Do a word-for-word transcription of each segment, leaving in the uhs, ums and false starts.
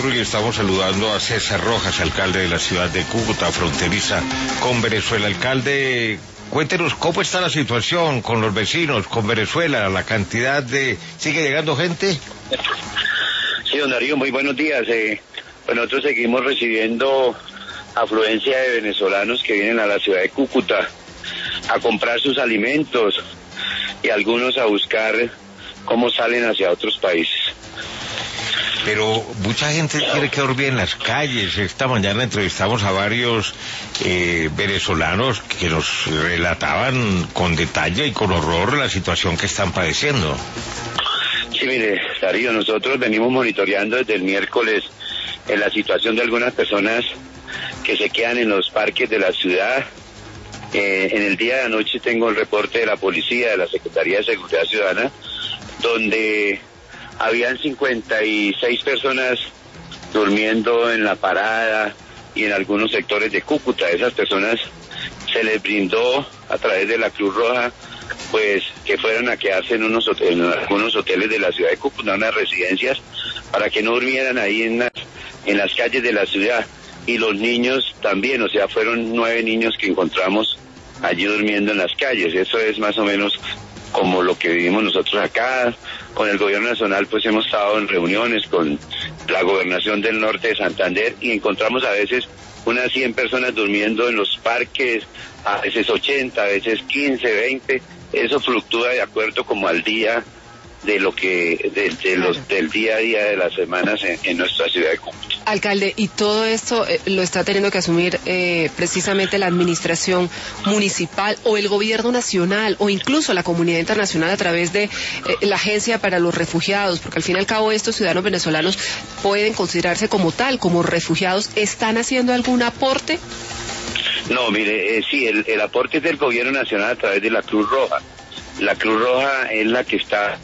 cuatro y estamos saludando a César Rojas, alcalde de la ciudad de Cúcuta, fronteriza con Venezuela. Alcalde, cuéntenos cómo está la situación con los vecinos, con Venezuela, la cantidad de... ¿sigue llegando gente? Sí, don Darío, muy buenos días. Eh, pues nosotros seguimos recibiendo afluencia de venezolanos que vienen a la ciudad de Cúcuta a comprar sus alimentos y algunos a buscar cómo salen hacia otros países. Pero mucha gente tiene que dormir en las calles. Esta mañana entrevistamos a varios eh, venezolanos que nos relataban con detalle y con horror la situación que están padeciendo. Sí, mire, Darío, nosotros venimos monitoreando desde el miércoles en la situación de algunas personas que se quedan en los parques de la ciudad. Eh, en el día de anoche tengo el reporte de la policía, de la Secretaría de Seguridad Ciudadana, donde habían cincuenta y seis personas durmiendo en la parada y en algunos sectores de Cúcuta. A esas personas se les brindó a través de la Cruz Roja pues que fueran a quedarse en unos hoteles, en algunos hoteles de la ciudad de Cúcuta, unas residencias, para que no durmieran ahí en las, en las calles de la ciudad. Y los niños también, o sea, fueron nueve niños que encontramos allí durmiendo en las calles. Eso es más o menos como lo que vivimos nosotros acá. Con el gobierno nacional pues hemos estado en reuniones con la gobernación del norte de Santander y encontramos a veces unas cien personas durmiendo en los parques, a veces ochenta, a veces quince, veinte. Eso fluctúa de acuerdo como al día de lo que de, de los del día a día de las semanas en, en nuestra ciudad de Cúcuta. Alcalde, y todo esto eh, lo está teniendo que asumir eh, precisamente la administración municipal o el gobierno nacional o incluso la comunidad internacional a través de eh, la Agencia para los Refugiados, porque al fin y al cabo estos ciudadanos venezolanos pueden considerarse como tal, como refugiados. ¿Están haciendo algún aporte? No, mire, eh, sí, el, el aporte es del gobierno nacional a través de la Cruz Roja. La Cruz Roja es la que está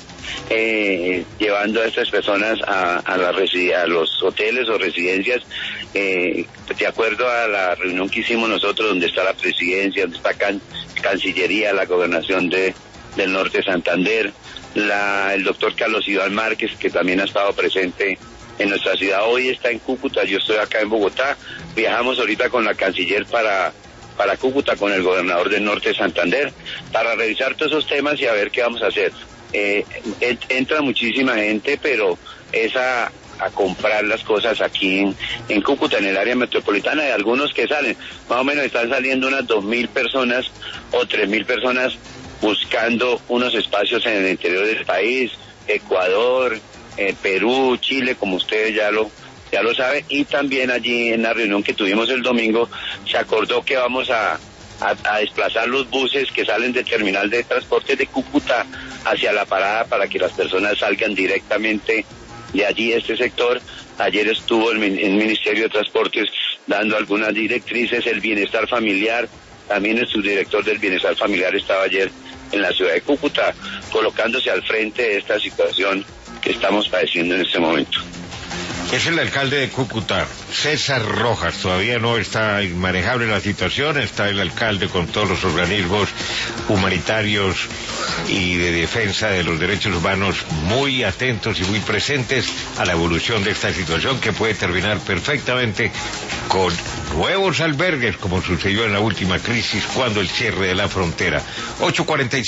Eh, llevando a estas personas a, a, la a los hoteles o residencias, eh, de acuerdo a la reunión que hicimos nosotros, donde está la presidencia, donde está can, Cancillería, la gobernación de, del norte de Santander, la, el doctor Carlos Iván Márquez, que también ha estado presente en nuestra ciudad. Hoy está en Cúcuta, yo estoy acá en Bogotá. Viajamos ahorita con la canciller para para Cúcuta, con el gobernador del norte de Santander, para revisar todos esos temas y a ver qué vamos a hacer. Eh, entra muchísima gente, pero es a, a comprar las cosas aquí en, en Cúcuta, en el área metropolitana. Hay algunos que salen, más o menos están saliendo unas dos mil personas o tres mil personas buscando unos espacios en el interior del país, Ecuador, eh, Perú, Chile, como ustedes ya lo ya lo saben. Y también allí en la reunión que tuvimos el domingo se acordó que vamos a A, a desplazar los buses que salen del terminal de transporte de Cúcuta hacia la parada para que las personas salgan directamente de allí, este sector. Ayer estuvo el, el Ministerio de Transportes dando algunas directrices, el bienestar familiar, también el subdirector del bienestar familiar estaba ayer en la ciudad de Cúcuta, colocándose al frente de esta situación que estamos padeciendo en este momento. Es el alcalde de Cúcuta, César Rojas. Todavía no está inmanejable la situación, está el alcalde con todos los organismos humanitarios y de defensa de los derechos humanos muy atentos y muy presentes a la evolución de esta situación, que puede terminar perfectamente con nuevos albergues, como sucedió en la última crisis cuando el cierre de la frontera. ocho cuarenta y cinco